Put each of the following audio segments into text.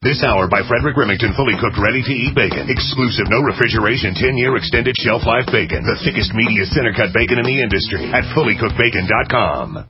This hour by Frederick Remington, fully cooked, ready-to-eat bacon. Exclusive, no refrigeration, 10-year extended shelf life bacon. The thickest, meatiest, center-cut bacon in the industry at fullycookedbacon.com.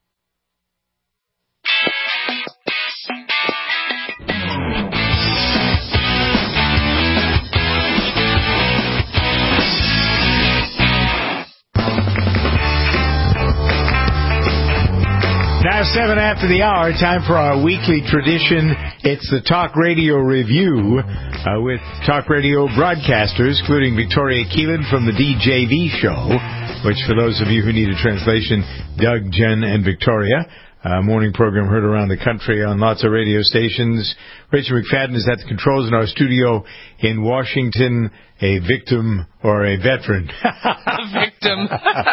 Now 7 after the hour, time for our weekly tradition. It's the Talk Radio Review with Talk Radio broadcasters, including Victoria Keelan from the DJV show, which for those of you who need a translation, Doug, Jen, and Victoria. Morning program heard around the country on lots of radio stations. Rachel McFadden is at the controls in our studio in Washington, a victim or a veteran. A victim.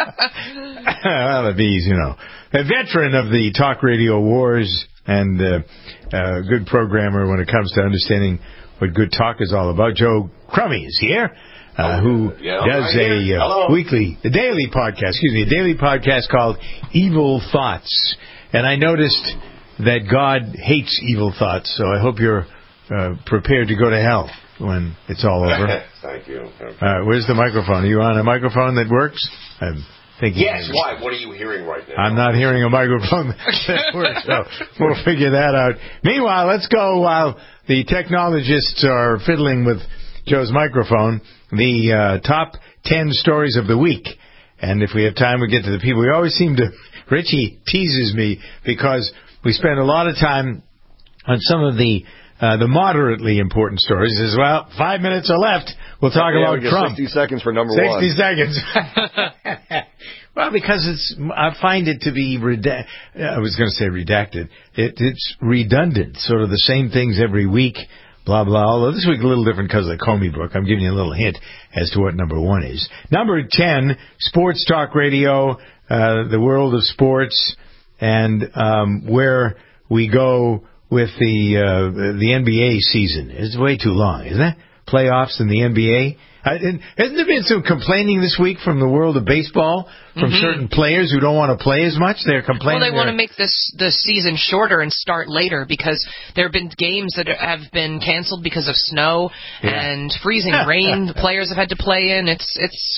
Well, the bees, you know. A veteran of the talk radio wars and a good programmer when it comes to understanding what good talk is all about. Joe Crummy is here, who does a daily podcast called Evil Thoughts. And I noticed that God hates evil thoughts, so I hope you're prepared to go to hell when it's all over. Thank you. Where's the microphone? Are you on a microphone that works? I'm thinking. Yes, why? What are you hearing right now? I'm not hearing a microphone that works, so we'll figure that out. Meanwhile, let's go while the technologists are fiddling with Joe's microphone, the top 10 stories of the week. And if we have time, we'll get to the people. We always seem to... Richie teases me because we spend a lot of time on some of the moderately important stories. He says, well, 5 minutes are left. We'll talk about Trump. 60 seconds for number 60 seconds. Well, because I find it to be I was going to say redacted. It's redundant, sort of the same things every week, blah, blah. Although this week a little different because of the Comey book. I'm giving you a little hint as to what number 1 is. Number 10, Sports Talk Radio, the world of sports, and where we go with the NBA season. It's way too long, isn't it? Playoffs in the NBA. Hasn't there been some complaining this week from the world of baseball from certain players who don't want to play as much? They're complaining. Well, they want to make the season shorter and start later because there have been games that have been canceled because of snow and freezing rain. The players have had to play in. It's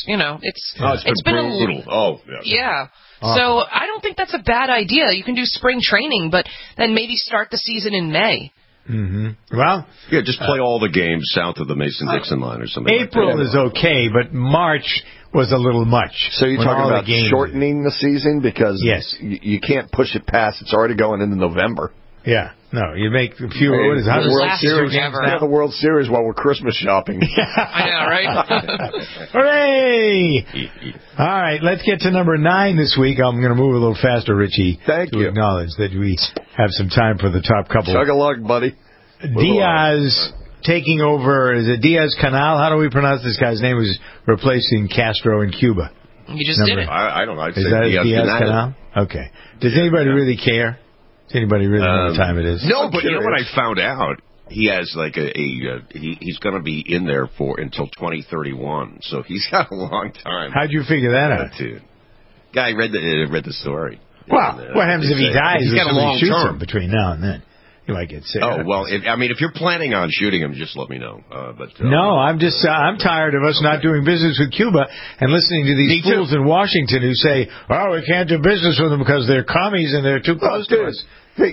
been brutal. Yeah. So I don't think that's a bad idea. You can do spring training, but then maybe start the season in May. Well, yeah, just play all the games south of the Mason-Dixon line or something. April is okay, but March was a little much. So you're talking about shortening the season because you can't push it past. It's already going into November. Yeah. No, you make a few. What is it? The World Series ever. Yeah, the World Series while we're Christmas shopping. I know, right? Hooray! All right, let's get to number 9 this week. I'm going to move a little faster, Richie. Thank you. To acknowledge that we have some time for the top couple. Chug a lug, buddy. Diaz taking over. Is it Diaz-Canel? How do we pronounce this guy's name? Who's replacing Castro in Cuba? You just did it. I don't know. Is that Diaz-Canel? Okay. Does anybody really care? Does anybody really know what time it is? No, but you know what I found out? He has like he's going to be in there until 2031, so he's got a long time. How'd you figure that out? Guy read the story. Well, what happens if he dies? He's got a long term between now and then. He might get sick. Oh well, if you're planning on shooting him, just let me know. No, I'm tired of us not doing business with Cuba and listening to these fools in Washington who say, "Oh, we can't do business with them because they're commies and they're too close to us." Hey,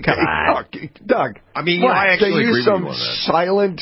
Doug. I mean, I actually agree with you on that. Silent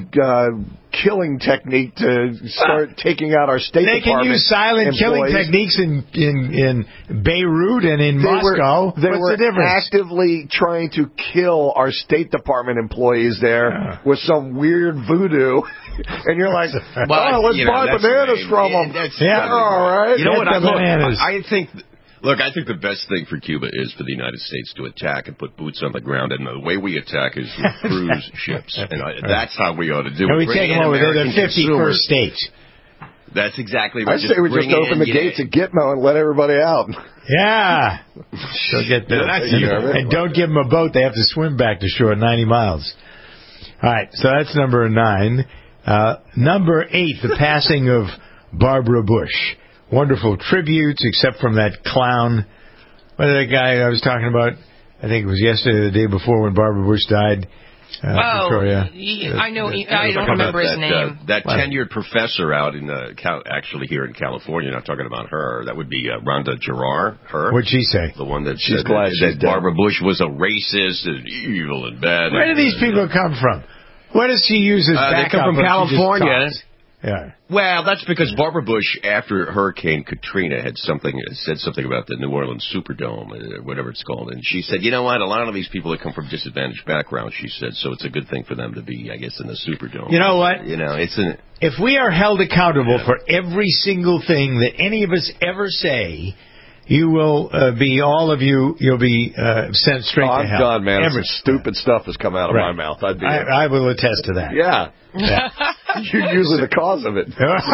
killing technique to start taking out our State Department. They can use silent killing techniques in Beirut and in Moscow. They were actively trying to kill our State Department employees there with some weird voodoo. And you're like, let's buy bananas from them. Yeah, all right. You know what? I think... Look, I think the best thing for Cuba is for the United States to attack and put boots on the ground. And the way we attack is with cruise ships. And that's how we ought to do it. And we take them over. They're the 51st state. That's exactly right. I say we just open the gates at Gitmo and let everybody out. Yeah. So get and don't give them a boat. They have to swim back to shore 90 miles. All right. So that's number 9. Number 8, the passing of Barbara Bush. Wonderful tributes, except from that clown. What is that guy I was talking about? I think it was yesterday or the day before when Barbara Bush died. Victoria. I know. I don't remember his name. That tenured professor out in actually here in California. Not talking about her. That would be Rhonda Gerard. Her. What'd she say? The one that she's said glad that Barbara Bush was a racist and evil and bad. Where do these people come from? What does she use as backup? They come from California. Yeah. Well, that's because Barbara Bush, after Hurricane Katrina, said something about the New Orleans Superdome, whatever it's called, and she said, you know what, a lot of these people that come from disadvantaged backgrounds, she said, so it's a good thing for them to be, I guess, in the Superdome. You know what? If we are held accountable for every single thing that any of us ever say, you will you'll be sent straight to hell. I'm done, man. Some stupid stuff has come out of my mouth. I will attest to that. Yeah. You're usually the cause of it.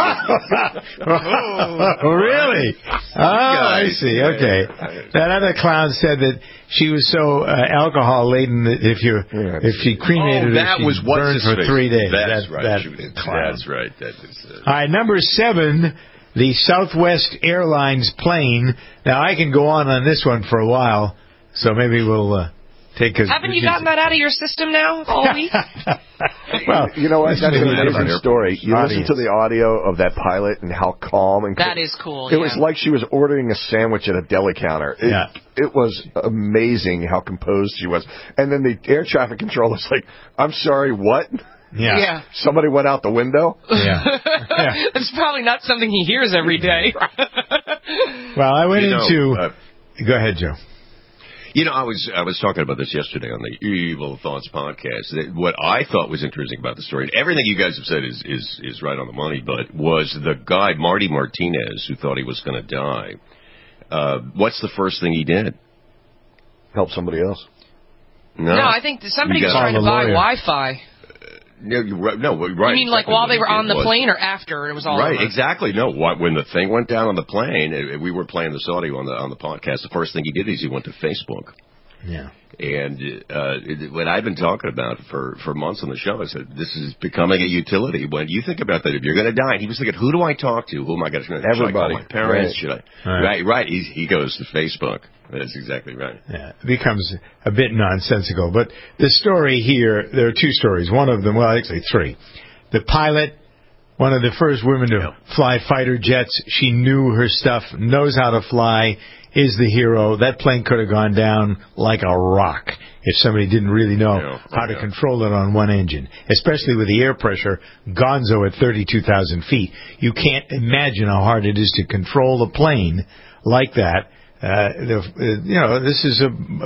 Really? Oh, I see. Okay. That other clown said that she was so alcohol laden that if she cremated her, she'd burn for 3 days. That's right. Clown. That's right. All right, number 7. The Southwest Airlines plane. Now, I can go on this one for a while, so maybe we'll take a... Haven't you gotten that out of your system now all week? Well, you know what? That's an amazing story. You listen to the audio of that pilot and how calm and... That is cool, It was like she was ordering a sandwich at a deli counter. It was amazing how composed she was. And then the air traffic controller's like, I'm sorry, what? Yeah. Somebody went out the window? Yeah. It's probably not something he hears every day. Well, I went into... Go ahead, Joe. You know, I was talking about this yesterday on the Evil Thoughts podcast. That what I thought was interesting about the story, and everything you guys have said is right on the money, but was the guy, Marty Martinez, who thought he was going to die. What's the first thing he did? Help somebody else. No, I think somebody was trying to buy Wi-Fi. No, right. You mean like while they were on the plane or after it was all over? Right, exactly. No, when the thing went down on the plane, we were playing this audio on the podcast. The first thing he did is he went to Facebook. Yeah. And what I've been talking about for months on the show, I said, this is becoming a utility. When you think about that, if you're going to die, and he was thinking, who do I talk to? Who am I going to? Everybody. My parents? Should I? Right. He goes to Facebook. That's exactly right. Yeah, it becomes a bit nonsensical. But the story here, there are 2 stories. One of them, well, actually 3. The pilot, one of the first women to fly fighter jets. She knew her stuff, knows how to fly, is the hero. That plane could have gone down like a rock if somebody didn't really know how to control it on one engine, especially with the air pressure gonzo at 32,000 feet. You can't imagine how hard it is to control a plane like that. This is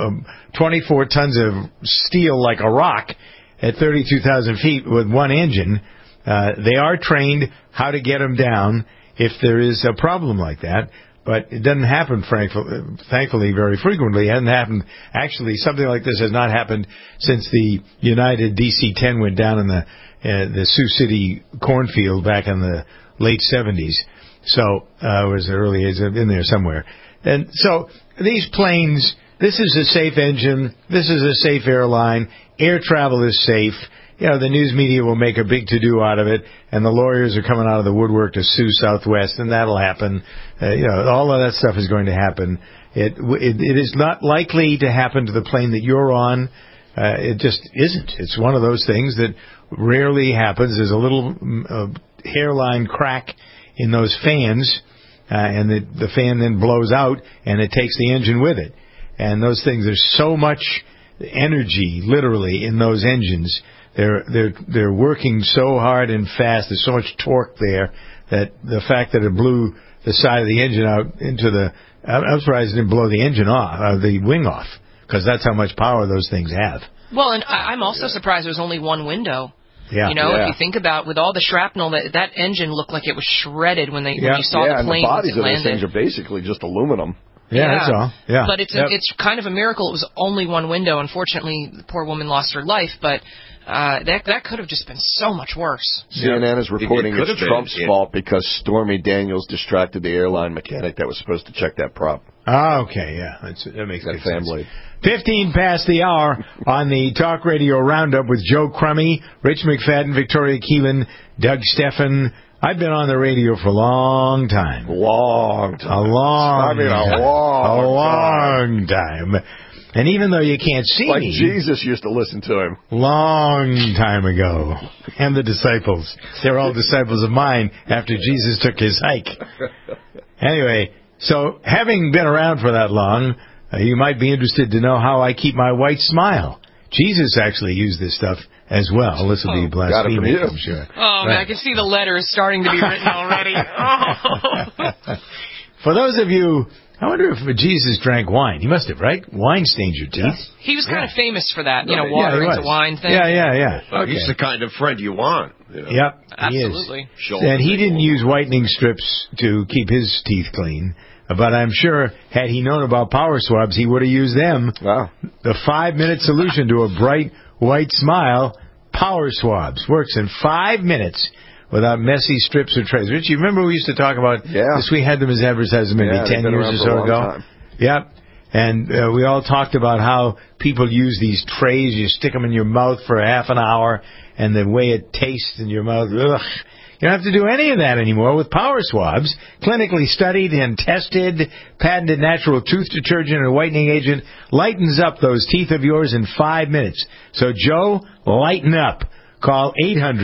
24 tons of steel like a rock at 32,000 feet with one engine. They are trained how to get them down if there is a problem like that. But it doesn't happen, thankfully, very frequently. It hasn't happened. Actually, something like this has not happened since the United DC-10 went down in the Sioux City cornfield back in the late 70s. So it was early, it's in there somewhere. And so these planes, this is a safe engine. This is a safe airline. Air travel is safe. The news media will make a big to-do out of it, and the lawyers are coming out of the woodwork to sue Southwest, and that'll happen. All of that stuff is going to happen. It is not likely to happen to the plane that you're on. It just isn't. It's one of those things that rarely happens. There's a little hairline crack in those fans, and the fan then blows out, and it takes the engine with it. And those things, there's so much energy, literally, in those engines. They're working so hard and fast. There's so much torque there that the fact that it blew the side of the engine out into the... I'm surprised it didn't blow the engine off, the wing off, because that's how much power those things have. Well, and I'm also surprised there was only one window. Yeah. If you think about with all the shrapnel, that engine looked like it was shredded when you saw the plane. And the bodies of those things are basically just aluminum. Yeah, that's all. Yeah. But it's kind of a miracle. It was only one window. Unfortunately, the poor woman lost her life, but that could have just been so much worse. CNN is reporting it's Trump's fault because Stormy Daniels distracted the airline mechanic that was supposed to check that prop. Oh, okay, yeah. That makes that family. 15 past the hour on the Talk Radio Roundup with Joe Crummy, Rich McFadden, Victoria Keelan, Doug Steffen. I've been on the radio for a long time. A long time. A long time. And even though you can't see like me... Jesus used to listen to him. Long time ago. And the disciples. They're all disciples of mine after Jesus took his hike. Anyway, so having been around for that long, you might be interested to know how I keep my white smile. Jesus actually used this stuff as well. This will be blasphemy, I'm sure. Oh, man, I can see the letters starting to be written already. Oh. For those of you... I wonder if Jesus drank wine. He must have, right? Wine stains your teeth. Yeah. He was kind of famous for that, water into wine thing. Yeah. Okay. He's the kind of friend you want. Yep, absolutely. He is. And he didn't use whitening strips to keep his teeth clean. But I'm sure, had he known about power swabs, he would have used them. Wow. The 5-minute solution to a bright white smile, power swabs. Works in 5 minutes. Without messy strips or trays. Rich, you remember we used to talk about this? We had them as advertising maybe 10 years or so ago. Yep. And we all talked about how people use these trays. You stick them in your mouth for a half an hour, and the way it tastes in your mouth, ugh. You don't have to do any of that anymore with power swabs. Clinically studied and tested, patented natural tooth detergent and whitening agent lightens up those teeth of yours in 5 minutes. So, Joe, lighten up. Call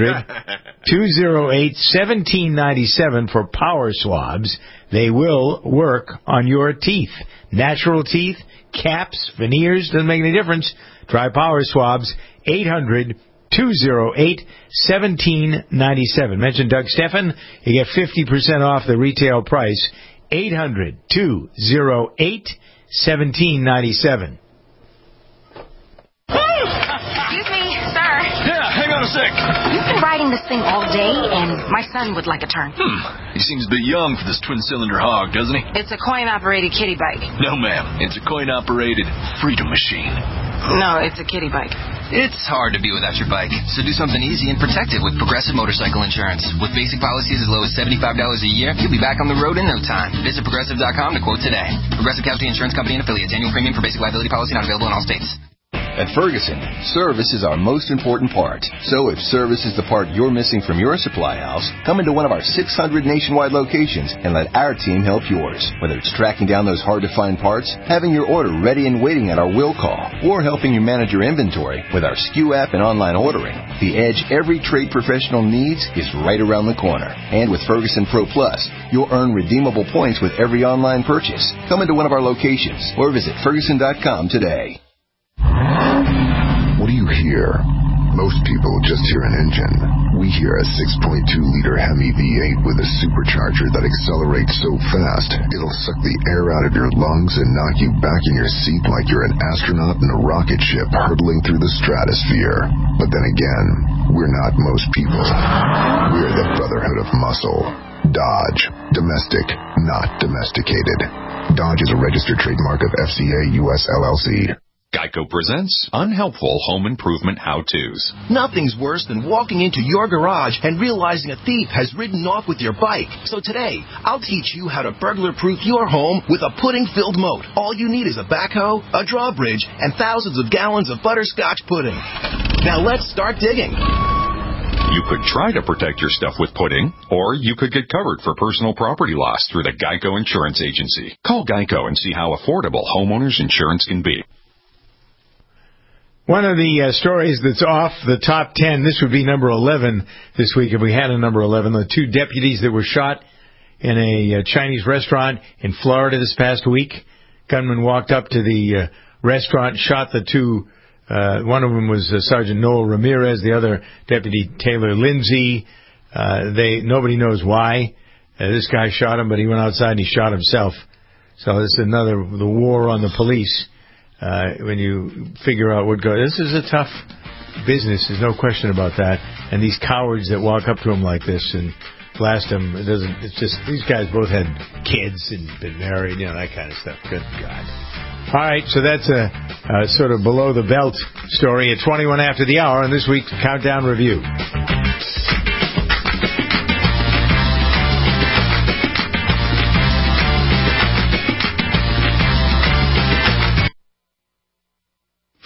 800-208-1797 for power swabs. They will work on your teeth. Natural teeth, caps, veneers, doesn't make any difference. Try power swabs. 800-208-1797. Mention Doug Stephan. You get 50% off the retail price. 800-208-1797. You've been riding this thing all day, and my son would like a turn. He seems a bit young for this twin-cylinder hog, doesn't he? It's a coin-operated kiddie bike. No, ma'am. It's a coin-operated freedom machine. No, it's a kiddie bike. It's hard to be without your bike, so do something easy and protect it with Progressive Motorcycle Insurance. With basic policies as low as $75 a year, you'll be back on the road in no time. Visit Progressive.com to quote today. Progressive Casualty Insurance Company and Affiliates. Annual premium for basic liability policy not available in all states. At Ferguson, service is our most important part. So if service is the part you're missing from your supply house, come into one of our 600 nationwide locations and let our team help yours. Whether it's tracking down those hard-to-find parts, having your order ready and waiting at our will call, or helping you manage your inventory with our SKU app and online ordering, the edge every trade professional needs is right around the corner. And with Ferguson Pro Plus, you'll earn redeemable points with every online purchase. Come into one of our locations or visit Ferguson.com today. What do you hear? Most people just hear an engine. We hear a 6.2-liter Hemi V8 with a supercharger that accelerates so fast, it'll suck the air out of your lungs and knock you back in your seat like you're an astronaut in a rocket ship hurtling through the stratosphere. But then again, we're not most people. We're the Brotherhood of Muscle. Dodge. Domestic, not domesticated. Dodge is a registered trademark of FCA US LLC. Geico presents Unhelpful Home Improvement How-Tos. Nothing's worse than walking into your garage and realizing a thief has ridden off with your bike. So today, I'll teach you how to burglar-proof your home with a pudding-filled moat. All you need is a backhoe, a drawbridge, and thousands of gallons of butterscotch pudding. Now let's start digging. You could try to protect your stuff with pudding, or you could get covered for personal property loss through the Geico Insurance Agency. Call Geico and see how affordable homeowners insurance can be. One of the stories that's off the top 10, this would be number 11 this week if we had a number 11, the two deputies that were shot in a Chinese restaurant in Florida this past week. Gunman walked up to the restaurant, shot the two. One of them was Sergeant Noel Ramirez, the other Deputy Taylor Lindsay. Nobody knows why. This guy shot him, but he went outside and he shot himself. So this is the war on the police. When you figure out what goes, this is a tough business. There's no question about that. And these cowards that walk up to him like this and blast him, it's just, these guys both had kids and been married, that kind of stuff. Good God. All right, so that's a sort of below the belt story at 21 after the hour on this week's Countdown Review.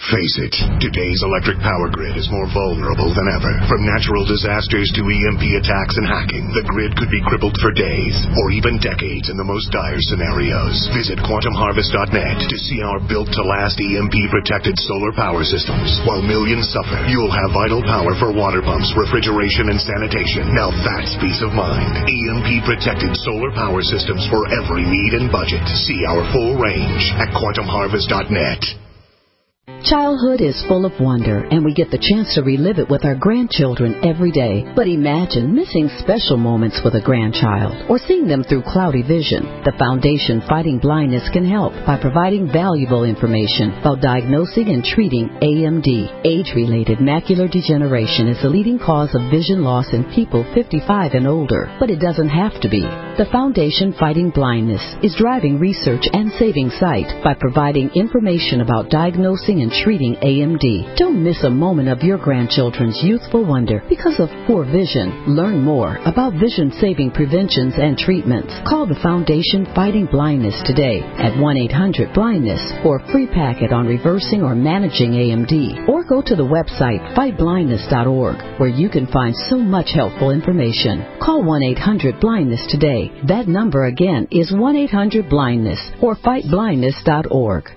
Face it, today's electric power grid is more vulnerable than ever. From natural disasters to EMP attacks and hacking, the grid could be crippled for days or even decades in the most dire scenarios. Visit quantumharvest.net to see our built-to-last EMP-protected solar power systems. While millions suffer, you'll have vital power for water pumps, refrigeration, and sanitation. Now that's peace of mind. EMP-protected solar power systems for every need and budget. See our full range at quantumharvest.net. Childhood is full of wonder, and we get the chance to relive it with our grandchildren every day. But imagine missing special moments with a grandchild or seeing them through cloudy vision. The Foundation Fighting Blindness can help by providing valuable information about diagnosing and treating AMD. Age-related macular degeneration is the leading cause of vision loss in people 55 and older, but it doesn't have to be. The Foundation Fighting Blindness is driving research and saving sight by providing information about diagnosing and treating AMD. Don't miss a moment of your grandchildren's youthful wonder because of poor vision. Learn more about vision-saving preventions and treatments. Call the Foundation Fighting Blindness today at 1-800-BLINDNESS for a free packet on reversing or managing AMD. Or go to the website fightblindness.org where you can find so much helpful information. Call 1-800-BLINDNESS today. That number again is 1-800-BLINDNESS or fightblindness.org.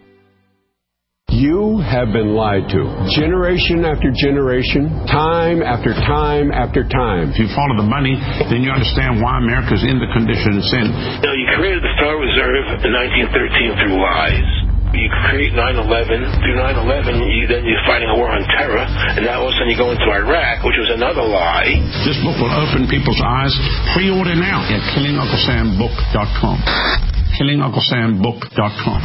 You have been lied to. Generation after generation, time after time after time. If you follow the money, then you understand why America's in the condition it's in. You created the Federal Reserve in 1913 through lies. You create 9/11. Through 9/11, then you're fighting a war on terror, and now all of a sudden you go into Iraq, which was another lie. This book will open people's eyes. Pre-order now at KillingUncleSamBook.com. KillingUncleSamBook.com.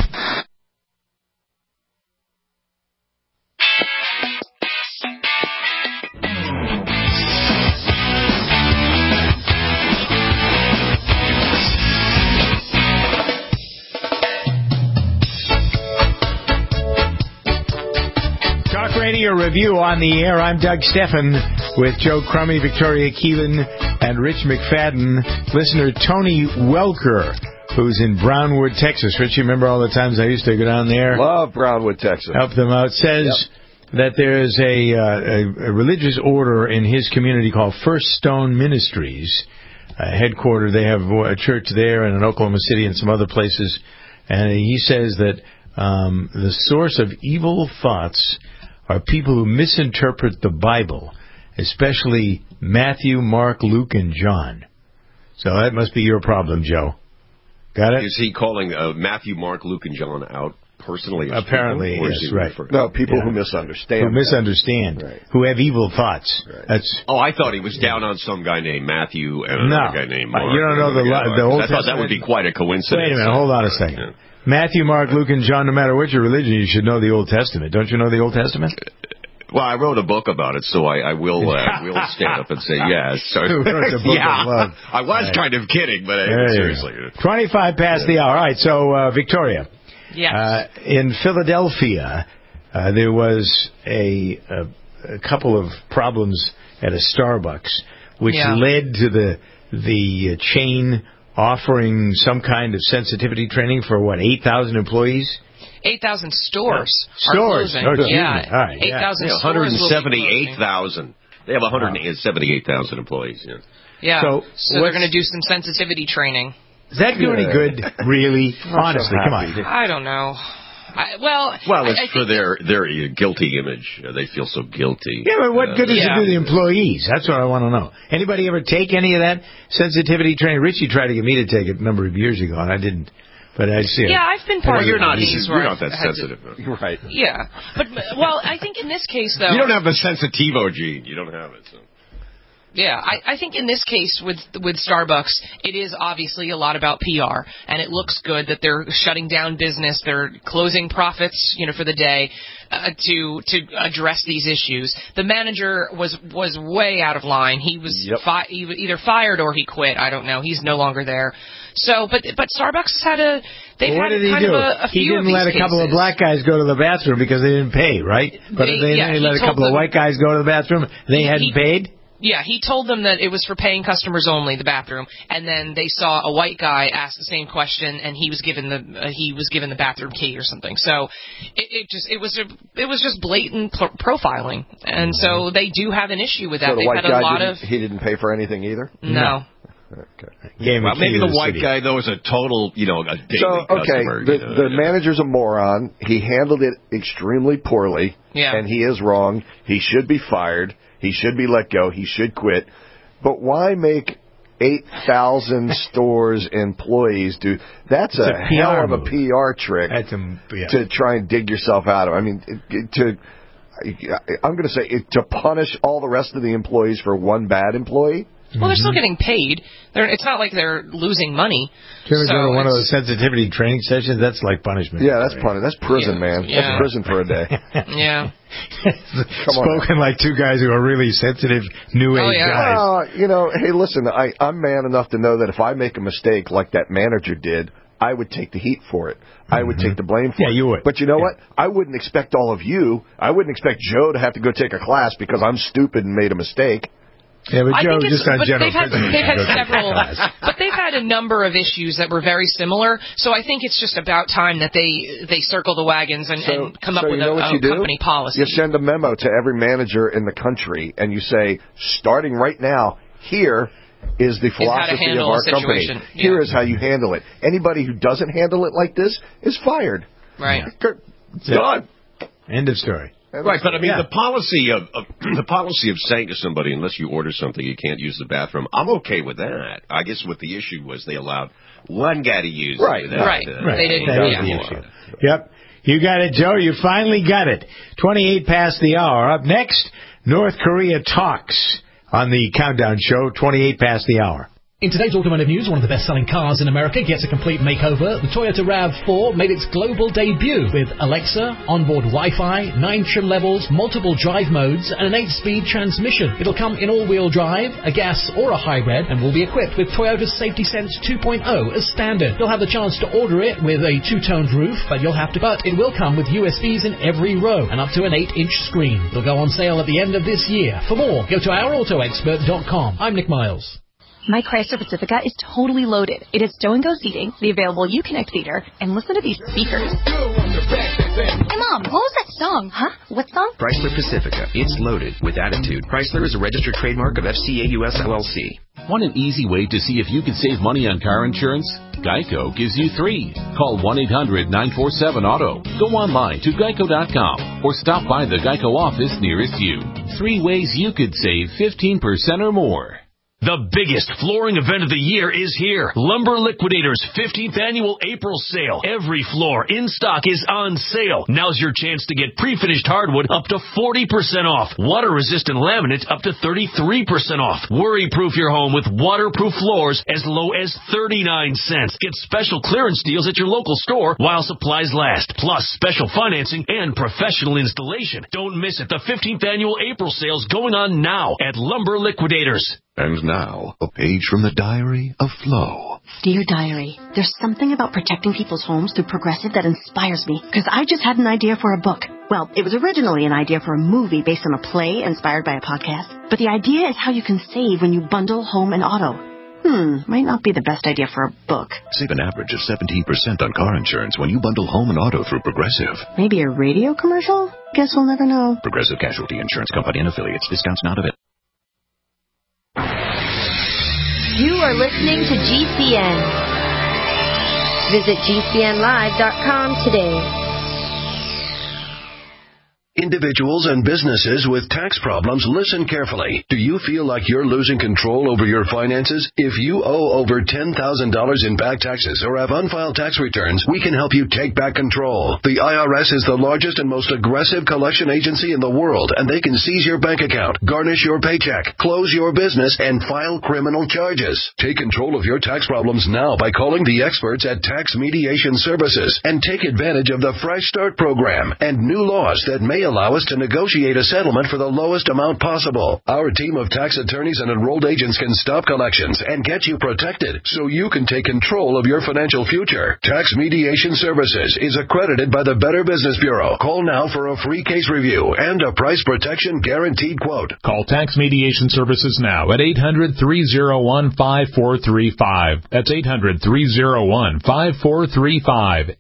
Radio Review on the air. I'm Doug Steffen with Joe Crummy, Victoria Keelan, and Rich McFadden. Listener Tony Welker, who's in Brownwood, Texas. Rich, you remember all the times I used to go down there? Love Brownwood, Texas. Help them out. Says that there's a religious order in his community called First Stone Ministries. Headquartered, they have a church there and in Oklahoma City and some other places. And he says that the source of evil thoughts are people who misinterpret the Bible, especially Matthew, Mark, Luke, and John. So that must be your problem, Joe. Got it? Is he calling Matthew, Mark, Luke, and John out personally? Apparently, yes, right. No, people who misunderstand. Who misunderstand, right. Who have evil thoughts. Right. That's. Oh, I thought he was down on some guy named Matthew and another guy named Mark. You don't know the Old Testament? I thought that would be quite a coincidence. Wait a minute, hold on a second. Yeah. Matthew, Mark, Luke, and John, no matter what your religion, you should know the Old Testament. Don't you know the Old Testament? Well, I wrote a book about it, so I will stand up and say yes. So, wrote the book of love. I was kind of kidding, but seriously. 25 past the hour. All right, so, Victoria. Yes. In Philadelphia, there was a couple of problems at a Starbucks, which led to the chain offering some kind of sensitivity training for, 8,000 employees? 8,000 stores are closing. All right, 8,000 stores. 178,000. They have 178,000 employees. Yeah. So they're going to do some sensitivity training. Does that do any good, really? Honestly, come on. I don't know. Well, it's for their guilty image. They feel so guilty. Yeah, but what good does it do the employees? That's what I want to know. Anybody ever take any of that sensitivity training? Richie tried to get me to take it a number of years ago, and I didn't. But I see it. Yeah, I've been part of you're not that sensitive. Right. Yeah. But, I think in this case, though... You don't have the sensitivo gene. You don't have it, so... Yeah, I think in this case with Starbucks, it is obviously a lot about PR, and it looks good that they're shutting down business, they're closing profits, for the day, to address these issues. The manager was way out of line. He was either fired or he quit. I don't know. He's no longer there. So, but Starbucks had a few he didn't let a couple of black guys go to the bathroom because they didn't pay, right? But they let a couple of white guys go to the bathroom. They hadn't paid. Yeah, he told them that it was for paying customers only, the bathroom, and then they saw a white guy ask the same question, and he was given the bathroom key or something. So it was just blatant profiling, and so they do have an issue with that. So the They've white had a lot guy of he didn't pay for anything either? No. Okay. Well, maybe the white guy, though, is a total, a daily customer. The manager's a moron. He handled it extremely poorly, and he is wrong. He should be fired. He should be let go. He should quit. But why make 8,000 stores employees do? That's a hell of a PR trick to try and dig yourself out of. I mean, I'm going to say to punish all the rest of the employees for one bad employee. Well, they're still getting paid. It's not like they're losing money. Do you ever go to one of those sensitivity training sessions? That's like punishment. Yeah, that's punishment. That's prison, man. Yeah. That's prison for a day. Yeah. Spoken like two guys who are really sensitive new age guys. Hey, listen, I'm man enough to know that if I make a mistake like that manager did, I would take the heat for it. I would take the blame for it. Yeah, you would. But you know what? I wouldn't expect all of you. I wouldn't expect Joe to have to go take a class because I'm stupid and made a mistake. Yeah, but Joe, just on general they've had several, but they've had a number of issues that were very similar. So I think it's just about time that they circle the wagons and come up with a company policy. You send a memo to every manager in the country, and you say, starting right now, here is the philosophy of our company. Yeah. Here is how you handle it. Anybody who doesn't handle it like this is fired. Right. Done. End of story. Right, but I mean the policy of saying to somebody, unless you order something, you can't use the bathroom. I'm okay with that. I guess what the issue was, they allowed one guy to use it. Right. They didn't. That was the issue. Yep, you got it, Joe. You finally got it. 28 past the hour. Up next, North Korea talks on the Countdown Show. 28 past the hour. In today's automotive news, one of the best-selling cars in America gets a complete makeover. The Toyota RAV4 made its global debut with Alexa, onboard Wi-Fi, 9 trim levels, multiple drive modes, and an 8-speed transmission. It'll come in all-wheel drive, a gas or a hybrid, and will be equipped with Toyota's Safety Sense 2.0 as standard. You'll have the chance to order it with a 2-toned roof, but it will come with USBs in every row and up to an 8-inch screen. It'll go on sale at the end of this year. For more, go to ourautoexpert.com. I'm Nick Miles. My Chrysler Pacifica is totally loaded. It has stow-and-go seating, the available Uconnect theater, and listen to these speakers. Hey, Mom, what was that song? Huh? What song? Chrysler Pacifica. It's loaded with attitude. Chrysler is a registered trademark of FCA US LLC. Want an easy way to see if you can save money on car insurance? Geico gives you 3. Call 1-800-947-AUTO. Go online to geico.com or stop by the Geico office nearest you. 3 ways you could save 15% or more. The biggest flooring event of the year is here. Lumber Liquidators 15th annual April sale. Every floor in stock is on sale. Now's your chance to get pre-finished hardwood up to 40% off. Water-resistant laminate up to 33% off. Worry-proof your home with waterproof floors as low as 39 cents. Get special clearance deals at your local store while supplies last. Plus special financing and professional installation. Don't miss it. The 15th annual April sale's going on now at Lumber Liquidators. And now, a page from the Diary of Flo. Dear Diary, there's something about protecting people's homes through Progressive that inspires me, because I just had an idea for a book. Well, it was originally an idea for a movie based on a play inspired by a podcast, but the idea is how you can save when you bundle home and auto. Might not be the best idea for a book. Save an average of 17% on car insurance when you bundle home and auto through Progressive. Maybe a radio commercial? Guess we'll never know. Progressive Casualty Insurance Company and Affiliates. Discounts not available. You are listening to GCN. Visit GCNlive.com today. Individuals and businesses with tax problems, listen carefully. Do you feel like you're losing control over your finances? If you owe over $10,000 in back taxes or have unfiled tax returns, we can help you take back control. The IRS is the largest and most aggressive collection agency in the world, and they can seize your bank account, garnish your paycheck, close your business, and file criminal charges. Take control of your tax problems now by calling the experts at Tax Mediation Services and take advantage of the Fresh Start program and new laws that may They allow us to negotiate a settlement for the lowest amount possible. Our team of tax attorneys and enrolled agents can stop collections and get you protected so you can take control of your financial future. Tax Mediation Services is accredited by the Better Business Bureau. Call now for a free case review and a price protection guaranteed quote. Call Tax Mediation Services now at 800-301-5435. That's 800-301-5435.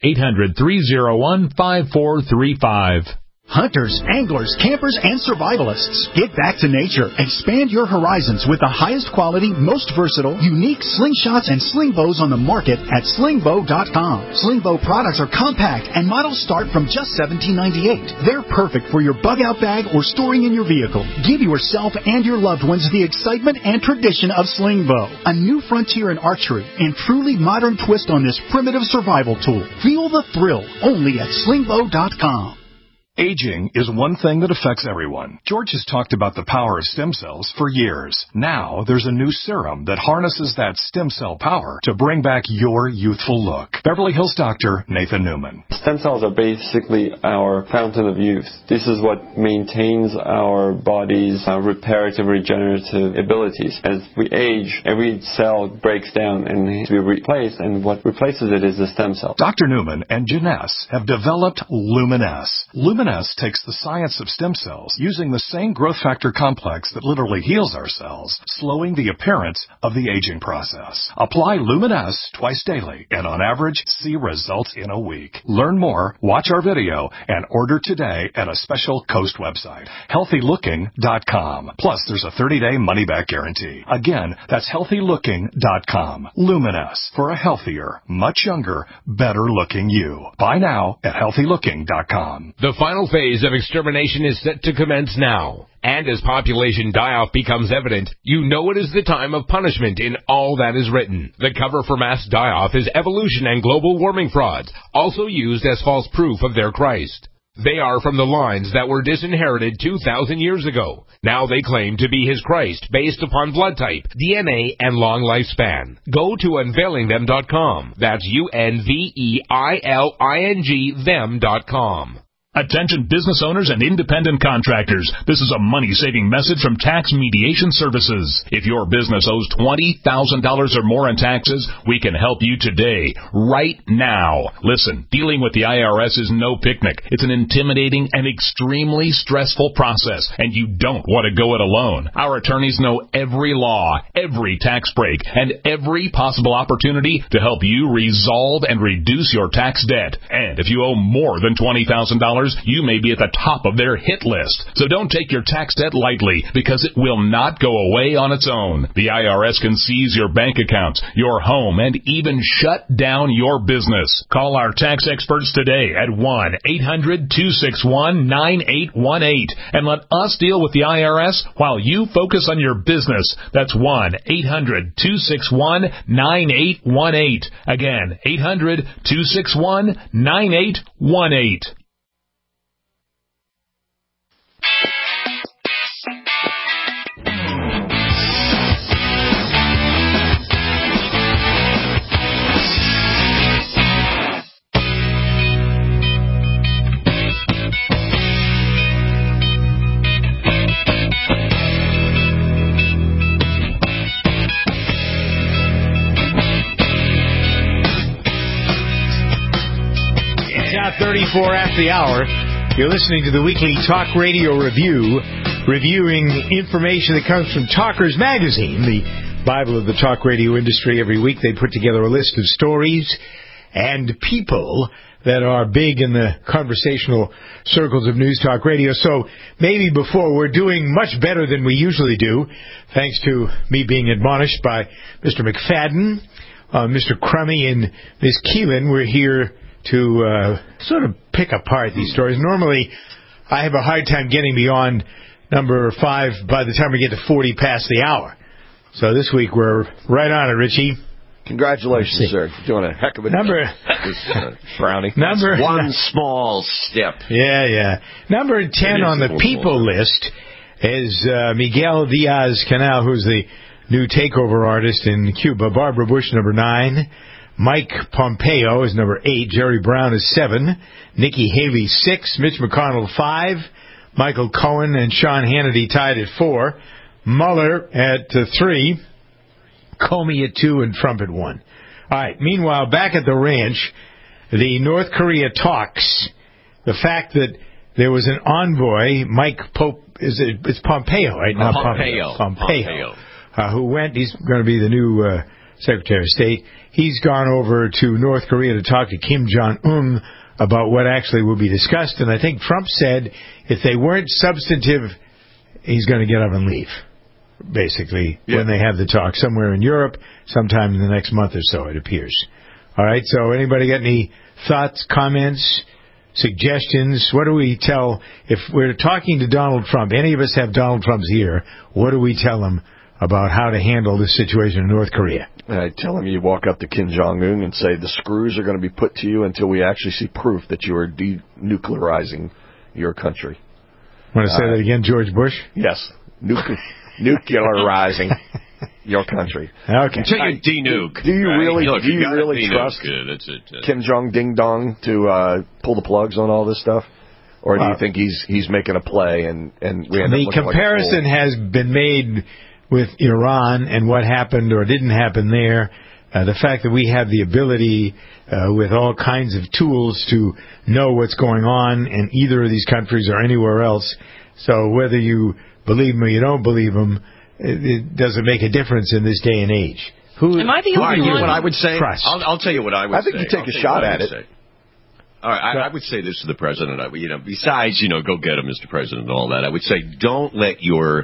800-301-5435. Hunters, anglers, campers, and survivalists. Get back to nature. Expand your horizons with the highest quality, most versatile, unique slingshots and sling bows on the market at slingbow.com. Slingbow products are compact and models start from just $17.98. They're perfect for your bug-out bag or storing in your vehicle. Give yourself and your loved ones the excitement and tradition of Slingbow, a new frontier in archery and truly modern twist on this primitive survival tool. Feel the thrill only at slingbow.com. Aging is one thing that affects everyone. George has talked about the power of stem cells for years. Now there's a new serum that harnesses that stem cell power to bring back your youthful look. Beverly Hills doctor Nathan Newman. Stem cells are basically our fountain of youth. This is what maintains our body's reparative, regenerative abilities. As we age, every cell breaks down and needs to be replaced, and what replaces it is the stem cell. Dr. Newman and Janess have developed Luminesce. Luminesce takes the science of stem cells using the same growth factor complex that literally heals our cells, slowing the appearance of the aging process. Apply Luminesce twice daily and on average see results in a week. Learn more, watch our video, and order today at a special Coast website, healthylooking.com. Plus there's a 30-day money-back guarantee. Again, that's healthylooking.com. Luminesce, for a healthier, much younger, better-looking you. Buy now at healthylooking.com. The final phase of extermination is set to commence now. And as population die-off becomes evident, you know it is the time of punishment in all that is written. The cover for mass die-off is evolution and global warming frauds, also used as false proof of their Christ. They are from the lines that were disinherited 2,000 years ago. Now they claim to be his Christ based upon blood type, DNA, and long lifespan. Go to unveilingthem.com. That's UNVEILING them.com. Attention business owners and independent contractors. This is a money-saving message from Tax Mediation Services. If your business owes $20,000 or more in taxes, we can help you today, right now. Listen, dealing with the IRS is no picnic. It's an intimidating and extremely stressful process, and you don't want to go it alone. Our attorneys know every law, every tax break, and every possible opportunity to help you resolve and reduce your tax debt. And if you owe more than $20,000, you may be at the top of their hit list. So don't take your tax debt lightly, because it will not go away on its own. The IRS can seize your bank accounts, your home, and even shut down your business. Call our tax experts today at 1-800-261-9818 and let us deal with the IRS while you focus on your business. That's 1-800-261-9818. Again, 800-261-9818. It's now 34 after the hour. You're listening to the weekly Talk Radio Review, reviewing information that comes from Talkers Magazine, the Bible of the talk radio industry. Every week they put together a list of stories and people that are big in the conversational circles of News Talk Radio. So maybe before, we're doing much better than we usually do, thanks to me being admonished by Mr. McFadden, Mr. Crummy, and Ms. Keelan. We're here to sort of pick apart these stories. Normally, I have a hard time getting beyond number 5 by the time we get to 40 past the hour. So this week we're right on it, Richie. Congratulations, sir. You're doing a heck of a job. Brownie. Number one small step. Yeah. Number 10 on the people list is Miguel Diaz-Canel, who's the new takeover artist in Cuba. Barbara Bush, number 9. Mike Pompeo is number 8. Jerry Brown is 7. Nikki Haley 6. Mitch McConnell 5. Michael Cohen and Sean Hannity tied at 4. Mueller at 3. Comey at 2 and Trump at 1. All right. Meanwhile, back at the ranch, the North Korea talks. The fact that there was an envoy, it's Pompeo, right? Not Pompeo. Who went, he's going to be the new Secretary of State. He's gone over to North Korea to talk to Kim Jong-un about what actually will be discussed. And I think Trump said if they weren't substantive, he's going to get up and leave, basically, when they have the talk somewhere in Europe, sometime in the next month or so, it appears. All right, so anybody got any thoughts, comments, suggestions? What do we tell, if we're talking to Donald Trump, any of us have Donald Trump's ear, what do we tell him about how to handle this situation in North Korea? I tell him you walk up to Kim Jong-un and say the screws are going to be put to you until we actually see proof that you are denuclearizing your country. Want to say that again, George Bush? Yes. Nuclearizing your country. Okay. Until you denuke. Do you really trust Kim Jong Ding Dong to pull the plugs on all this stuff? Or do you think he's making a play and we end up the comparison has been made with Iran and what happened or didn't happen there. The fact that we have the ability with all kinds of tools to know what's going on in either of these countries or anywhere else. So whether you believe them or you don't believe them, it doesn't make a difference in this day and age. Am I the only one? What I would say? I'll tell you what I would say. I think you take a shot at it. All right, I would say this to the president. Besides, go get him, Mr. President, and all that. I would say don't let your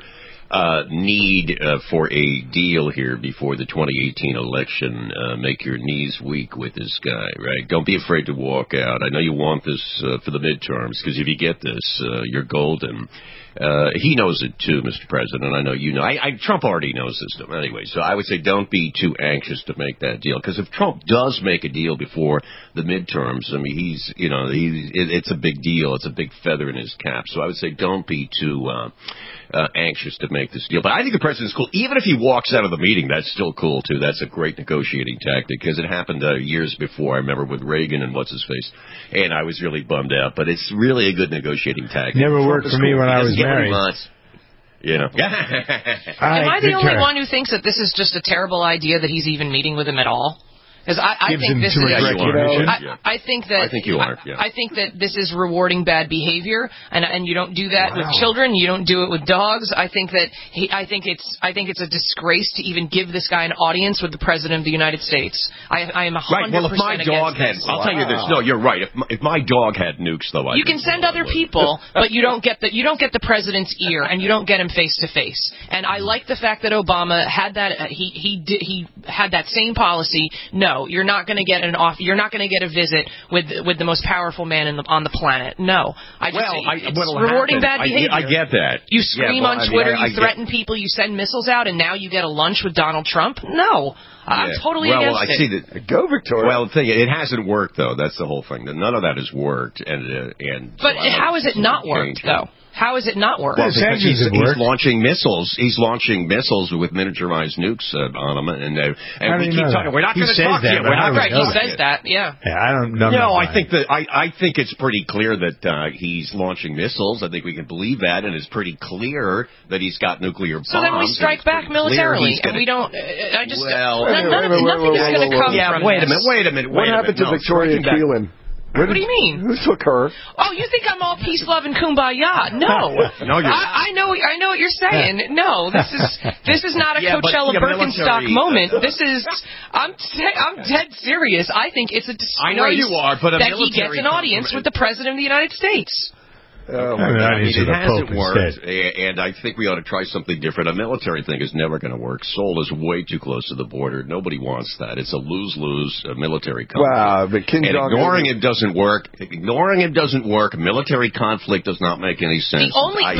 need for a deal here before the 2018 election make your knees weak with this guy, right? Don't be afraid to walk out. I know you want this for the midterms, because if you get this, you're golden. He knows it too, Mr. President. I know you know. Trump already knows this stuff anyway. So I would say don't be too anxious to make that deal, because if Trump does make a deal before the midterms, I mean, it's a big deal. It's a big feather in his cap. So I would say don't be too anxious to make this deal. But I think the president's cool. Even if he walks out of the meeting, that's still cool too. That's a great negotiating tactic, because it happened years before. I remember with Reagan and what's his face, and I was really bummed out. But it's really a good negotiating tactic. Never worked for me when I was married. Am I the only one who thinks that this is just a terrible idea that he's even meeting with him at all? Because I think this is. I think that. I think you are. Yeah. I think that this is rewarding bad behavior, and you don't do that with children. You don't do it with dogs. I think that I think it's a disgrace to even give this guy an audience with the president of the United States. I am 100% right. Well, if my dog had, I'll tell you this. No, you're right. If my dog had nukes, though, you can send other people, but you don't get the president's ear, and you don't get him face to face. And I like the fact that Obama had that. He had that same policy. No. You're not going to get You're not going to get a visit with the most powerful man on the planet. No, it's rewarding bad behavior. I get that. You scream on Twitter, you threaten people, you send missiles out, and now you get a lunch with Donald Trump. No, I'm totally against it. Well, I see that. Go, Victoria. Well, the thing, it hasn't worked though. That's the whole thing. None of that has worked, But how has it not worked though? How has it not worked? Well, because he's launching missiles. He's launching missiles with miniaturized nukes on them, and we keep talking. We're not going to talk to you. We're not right. He says that. Yeah. I don't know. No, I think that I think it's pretty clear that he's launching missiles. I think we can believe that, and it's pretty clear that he's got nuclear bombs. So then we strike back militarily, and we don't. Nothing is going to come from wait a minute. What happened to Victoria Keelan? What do you mean? Who took her? Oh, you think I'm all peace, love, and kumbaya? No. No, you're I know what you're saying. No, this is not a Coachella Birkenstock moment. This is I'm dead serious. I think it's a disgrace. I know you are, but that he gets an audience with the president of the United States. It hasn't worked, and I think we ought to try something different. A military thing is never going to work. Seoul is way too close to the border. Nobody wants that. It's a lose-lose military conflict. Wow, but ignoring him doesn't work. Ignoring him doesn't work. Military conflict does not make any sense.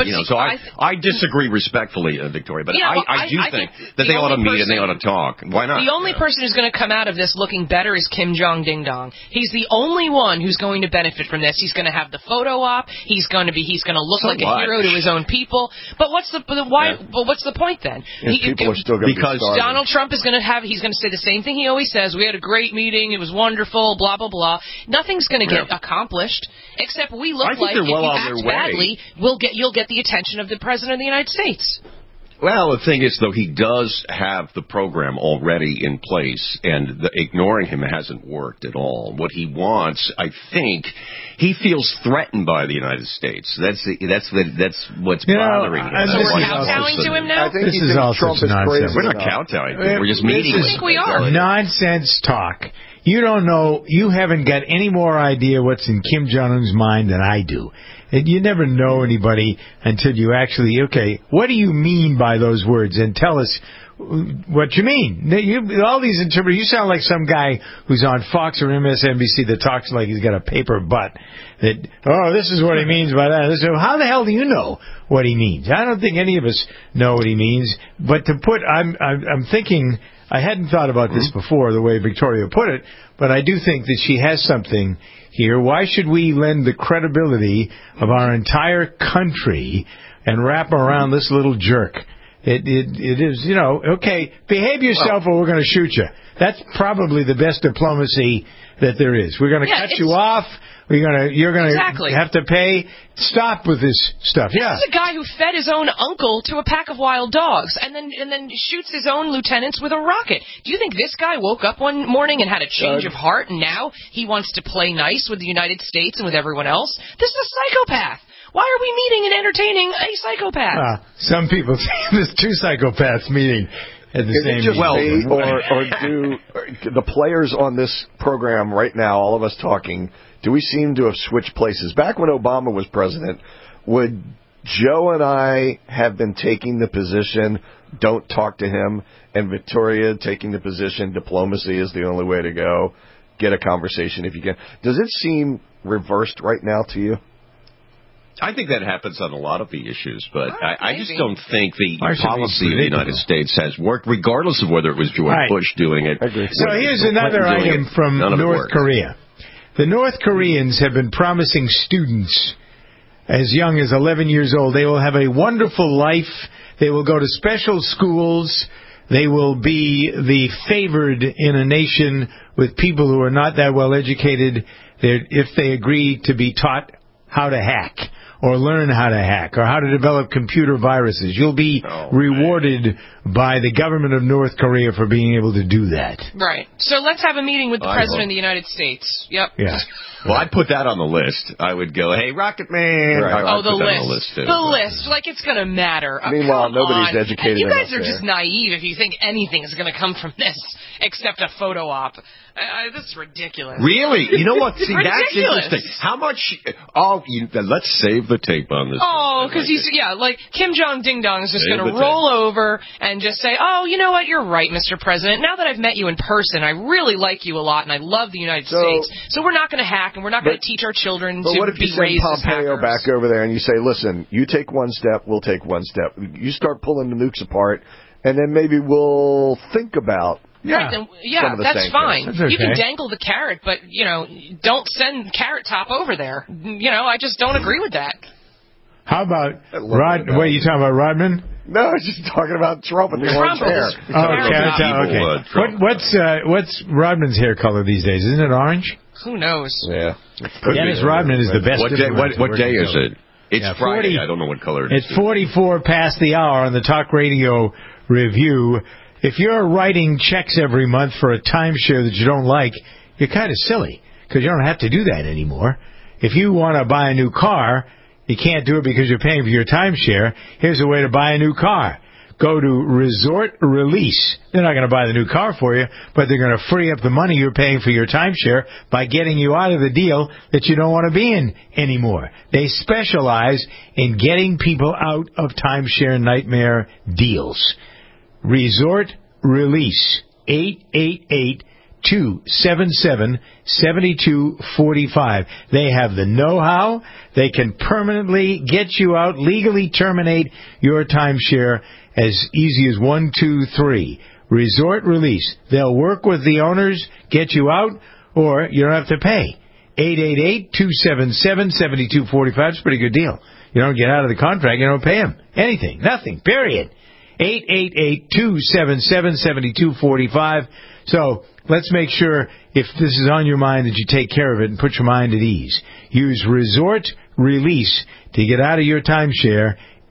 I disagree respectfully, Victoria, but I do think that they ought to meet and they ought to talk. Why not? The only person who's going to come out of this looking better is Kim Jong Ding Dong. He's the only one who's going to benefit from this. He's going to have the photo op. He's going going to look like a hero to his own people. But what's the point then? People are still going to be starving. Donald Trump he's going to say the same thing he always says. We had a great meeting. It was wonderful. Blah blah blah. Nothing's going to get accomplished except we look like if you act badly, you'll get the attention of the President of the United States. Well, the thing is, though, he does have the program already in place, and ignoring him hasn't worked at all. What he wants, I think, he feels threatened by the United States. That's what's bothering him. So we're kowtowing to him now? I think this is all Trump such nonsense. We're not kowtowing. We're just meeting. I think we are. Nonsense talk. You don't know. You haven't got any more idea what's in Kim Jong-un's mind than I do. And you never know anybody until you actually, what do you mean by those words? And tell us what you mean. All these interpreters, you sound like some guy who's on Fox or MSNBC that talks like he's got a paper butt. This is what he means by that. So how the hell do you know what he means? I don't think any of us know what he means. But I'm thinking, I hadn't thought about this before, the way Victoria put it, but I do think that she has something here. Why should we lend the credibility of our entire country and wrap around this little jerk? It is, behave yourself or we're going to shoot you. That's probably the best diplomacy that there is. We're going to cut you off. You're going to have to pay. Stop with this stuff. This is a guy who fed his own uncle to a pack of wild dogs and then shoots his own lieutenants with a rocket. Do you think this guy woke up one morning and had a change of heart and now he wants to play nice with the United States and with everyone else? This is a psychopath. Why are we meeting and entertaining a psychopath? Some people say there's two psychopaths meeting at the same time. Or do the players on this program right now, all of us talking, do we seem to have switched places? Back when Obama was president, would Joe and I have been taking the position, don't talk to him, and Victoria taking the position, diplomacy is the only way to go, get a conversation if you can? Does it seem reversed right now to you? I think that happens on a lot of the issues, but I just don't think the policy of the United States has worked, regardless of whether it was George Bush doing it. So here's another item from North Korea. The North Koreans have been promising students as young as 11 years old they will have a wonderful life. They will go to special schools. They will be the favored in a nation with people who are not that well educated if they agree to be taught how to hack or learn how to hack or how to develop computer viruses. You'll be rewarded by the government of North Korea for being able to do that. Right. So let's have a meeting with the President of the United States. Yep. Yeah. Well, I'd put that on the list. I would go, hey, Rocket Man. Right. The list. The list. Like, it's going to matter. Meanwhile, nobody's educated enough. You guys are just naive if you think anything is going to come from this except a photo op. This is ridiculous. Really? You know what? See, that's interesting. How much... let's save the tape on this. Because Kim Jong Ding Dong is just going to roll over and just say, you know what? You're right, Mr. President. Now that I've met you in person, I really like you a lot, and I love the United States. So we're not going to hack, and we're not going to teach our children to be raised as hackers. But what if you send Pompeo back over there and you say, listen, you take one step, we'll take one step. You start pulling the nukes apart, and then maybe we'll think about... Yeah, that's fine. That's okay. You can dangle the carrot, but, don't send Carrot Top over there. I just don't agree with that. How about Wait, you talking about Rodman? No, I was just talking about Trump and the orange hair. Okay. What's Rodman's hair color these days? Isn't it orange? Who knows? Yeah. Dennis Rodman is the best. What day is it? It's Friday. I don't know what color it is. It's 44 past the hour on the Talk Radio Review. If you're writing checks every month for a timeshare that you don't like, you're kind of silly because you don't have to do that anymore. If you want to buy a new car, you can't do it because you're paying for your timeshare. Here's a way to buy a new car. Go to Resort Release. They're not going to buy the new car for you, but they're going to free up the money you're paying for your timeshare by getting you out of the deal that you don't want to be in anymore. They specialize in getting people out of timeshare nightmare deals. Resort Release, 888-277-7245. They have the know-how. They can permanently get you out, legally terminate your timeshare as easy as 1, 2, 3. Resort Release. They'll work with the owners, get you out, or you don't have to pay. 888-277-7245. It's a pretty good deal. You don't get out of the contract, you don't pay him anything, nothing, period. 888-277-7245. So let's make sure, if this is on your mind, that you take care of it and put your mind at ease. Use Resort Release to get out of your timeshare.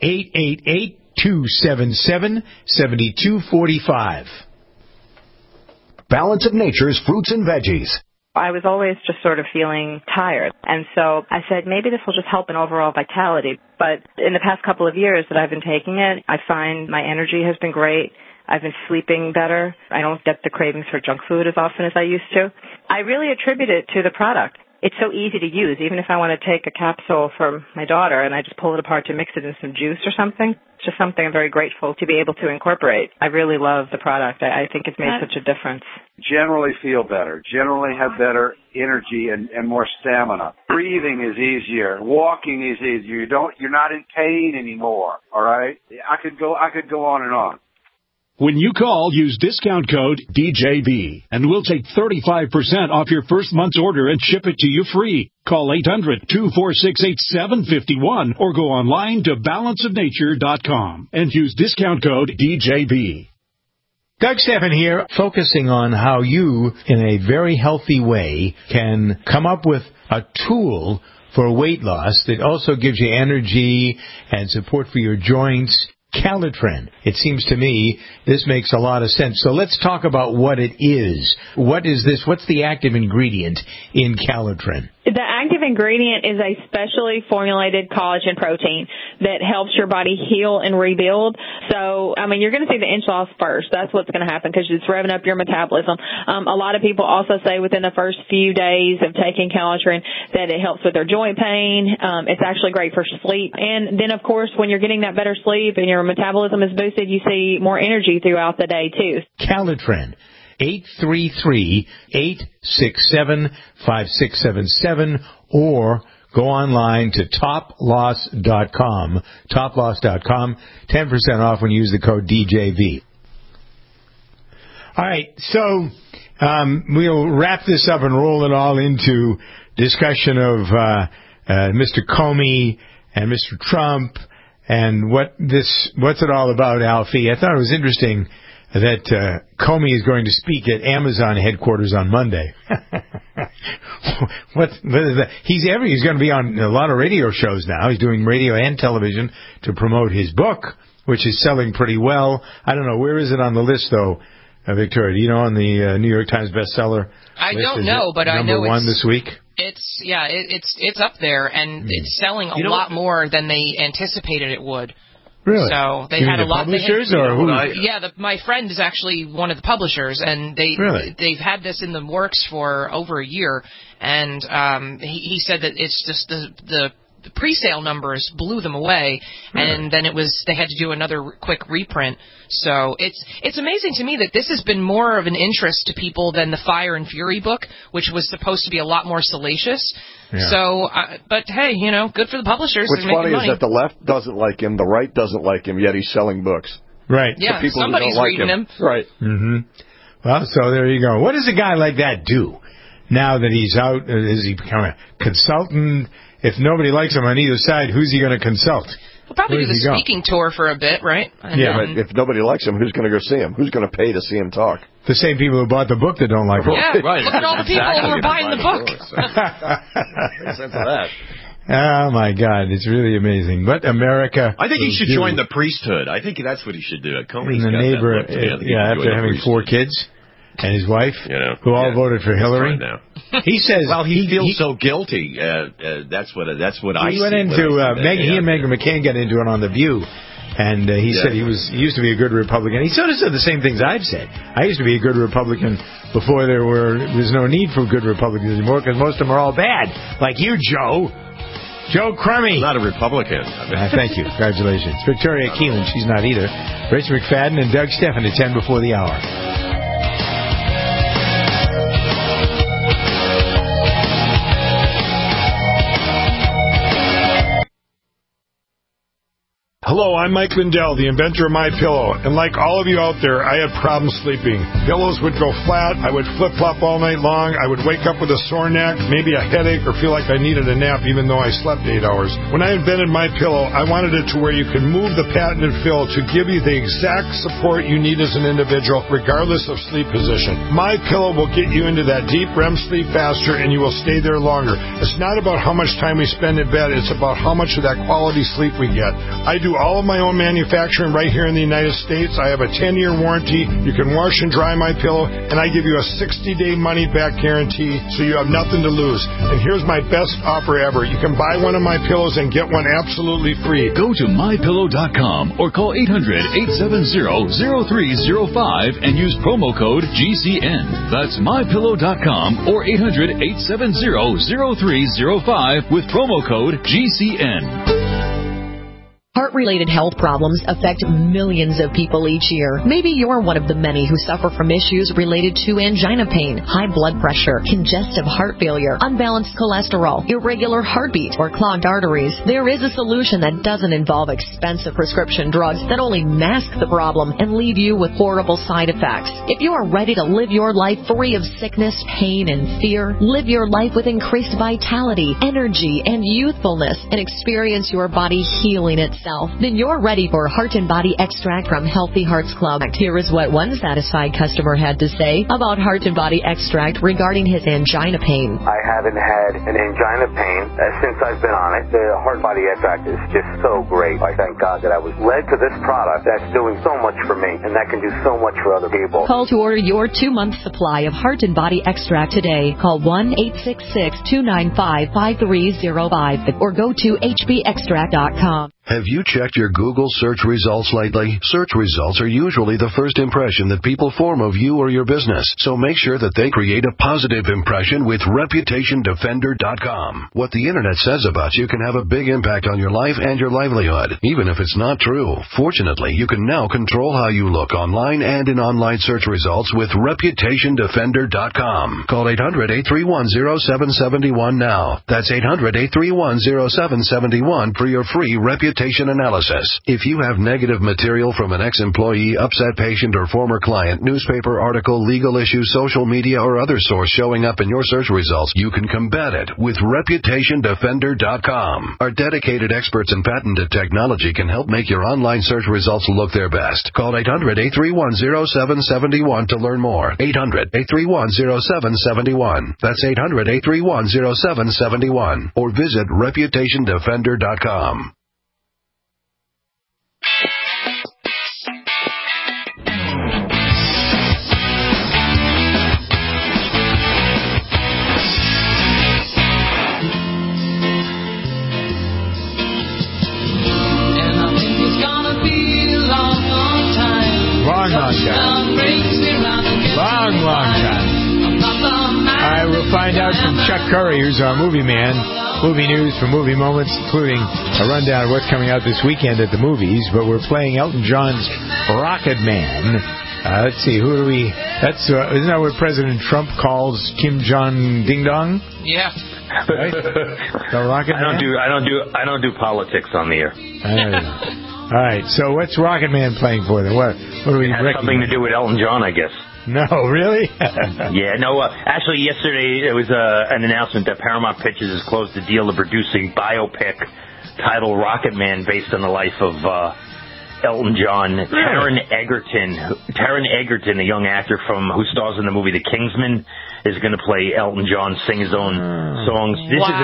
888-277-7245. Balance of Nature's fruits and veggies. I was always just sort of feeling tired. And so I said, maybe this will just help in overall vitality. But in the past couple of years that I've been taking it, I find my energy has been great. I've been sleeping better. I don't get the cravings for junk food as often as I used to. I really attribute it to the product. It's so easy to use. Even if I want to take a capsule for my daughter and I just pull it apart to mix it in some juice or something, it's just something I'm very grateful to be able to incorporate. I really love the product. I think it's made such a difference. Generally feel better, generally have better energy and more stamina. Breathing is easier. Walking is easier. You're not in pain anymore. All right? I could go on and on. When you call, use discount code DJB, and we'll take 35% off your first month's order and ship it to you free. Call 800-246-8751 or go online to balanceofnature.com and use discount code DJB. Doug Stephan here, focusing on how you, in a very healthy way, can come up with a tool for weight loss that also gives you energy and support for your joints. Calitrin. It seems to me this makes a lot of sense. So let's talk about what it is. What is this? What's the active ingredient in Calitrin? The active ingredient is a specially formulated collagen protein that helps your body heal and rebuild. So, you're going to see the inch loss first. That's what's going to happen because it's revving up your metabolism. A lot of people also say within the first few days of taking Calitrin that it helps with their joint pain. It's actually great for sleep. And then, of course, when you're getting that better sleep and your metabolism is boosted, you see more energy throughout the day, too. Calitrin. 833-867-5677 or go online to toploss.com. Toploss.com. 10% off when you use the code DJV. All right, so we'll wrap this up and roll it all into discussion of Mr. Comey and Mr. Trump and what's it all about, Alfie? I thought it was interesting that Comey is going to speak at Amazon headquarters on Monday. What is that? He's going to be on a lot of radio shows now. He's doing radio and television to promote his book, which is selling pretty well. I don't know, where is it on the list, though, Victoria? Do you know on the New York Times bestseller I list? Don't know, but I know number one this week? It's up there, and it's selling a lot more than they anticipated it would. Really? So they had a lot. Publishers or who? My friend is actually one of the publishers, and they've had this in the works for over a year. And he said that it's just the pre-sale numbers blew them away, and then they had to do another quick reprint. So it's amazing to me that this has been more of an interest to people than the Fire and Fury book, which was supposed to be a lot more salacious. Yeah. So, but hey, good for the publishers. What's funny is that the left doesn't like him, the right doesn't like him, yet he's selling books. Right. Yeah, people somebody's who don't reading like him. Right. Mm-hmm. Well, so there you go. What does a guy like that do now that he's out? Is he become a consultant? If nobody likes him on either side, who's he going to consult? He'll probably do the speaking tour for a bit, right? And but if nobody likes him, who's going to go see him? Who's going to pay to see him talk? The same people who bought the book that don't like him. Yeah, right. Look at all the people who are buying the book. Makes sense of that. Oh, my God. It's really amazing. But America... I think he should join the priesthood. I think that's what he should do. Comey's the got neighbor, after having 4 kids and his wife, who all voted for Hillary. He says... Well, he feels so guilty. That's what I see. He went into... he and Meghan McCain got into it on The View. And he said he used to be a good Republican. He sort of said the same things I've said. I used to be a good Republican before there was no need for good Republicans anymore because most of them are all bad. Like you, Joe. Joe Crummy. Not a Republican. Thank you. Congratulations. Victoria Keelan, she's not either. Rich McFadden and Doug Stephan at 10 before the hour. Hello, I'm Mike Lindell, the inventor of MyPillow, and like all of you out there, I had problems sleeping. Pillows would go flat, I would flip-flop all night long, I would wake up with a sore neck, maybe a headache, or feel like I needed a nap even though I slept 8 hours. When I invented MyPillow, I wanted it to where you can move the patented fill to give you the exact support you need as an individual, regardless of sleep position. MyPillow will get you into that deep REM sleep faster, and you will stay there longer. It's not about how much time we spend in bed, it's about how much of that quality sleep we get. I do all of my own manufacturing right here in the United States. I have a 10-year warranty. You can wash and dry MyPillow, and I give you a 60-day money-back guarantee, so you have nothing to lose. And here's my best offer ever. You can buy one of my pillows and get one absolutely free. Go to MyPillow.com or call 800-870-0305 and use promo code GCN. That's MyPillow.com or 800-870-0305 with promo code GCN. Heart-related health problems affect millions of people each year. Maybe you're one of the many who suffer from issues related to angina pain, high blood pressure, congestive heart failure, unbalanced cholesterol, irregular heartbeat, or clogged arteries. There is a solution that doesn't involve expensive prescription drugs that only mask the problem and leave you with horrible side effects. If you are ready to live your life free of sickness, pain, and fear, live your life with increased vitality, energy, and youthfulness, and experience your body healing itself, then you're ready for Heart and Body Extract from Healthy Hearts Club. Here is what one satisfied customer had to say about Heart and Body Extract regarding his angina pain. I haven't had an angina pain since I've been on it. The Heart and Body Extract is just so great. I thank God that I was led to this product that's doing so much for me and that can do so much for other people. Call to order your 2-month supply of Heart and Body Extract today. Call 1-866-295-5305 or go to hbextract.com. Have you checked your Google search results lately? Search results are usually the first impression that people form of you or your business, so make sure that they create a positive impression with ReputationDefender.com. What the internet says about you can have a big impact on your life and your livelihood, even if it's not true. Fortunately, you can now control how you look online and in online search results with ReputationDefender.com. Call 800-831-0771 now. That's 800-831-0771 for your free reputation analysis. If you have negative material from an ex-employee, upset patient, or former client, newspaper article, legal issue, social media, or other source showing up in your search results, you can combat it with ReputationDefender.com. Our dedicated experts in patented technology can help make your online search results look their best. Call 800-831-0771 to learn more. 800-831-0771. That's 800-831-0771. Or visit ReputationDefender.com. Long time. I will find out from Chuck Curry, who's our movie man, movie news for movie moments, including a rundown of what's coming out this weekend at the movies. But we're playing Elton John's Rocket Man. Let's see, who do we? That's isn't that what President Trump calls Kim Jong Ding Dong? Yeah. Right? The Rocket Man? I don't do politics on the air. All right, so what's Rocket Man playing for then? What do we? It has something to do with Elton John, I guess. No, really? Yeah, no. Actually, yesterday there was an announcement that Paramount Pictures has closed the deal of producing biopic titled Rocket Man based on the life of Elton John. Taron Egerton, a young actor who stars in the movie The Kingsman, is going to play Elton John, sing his own songs.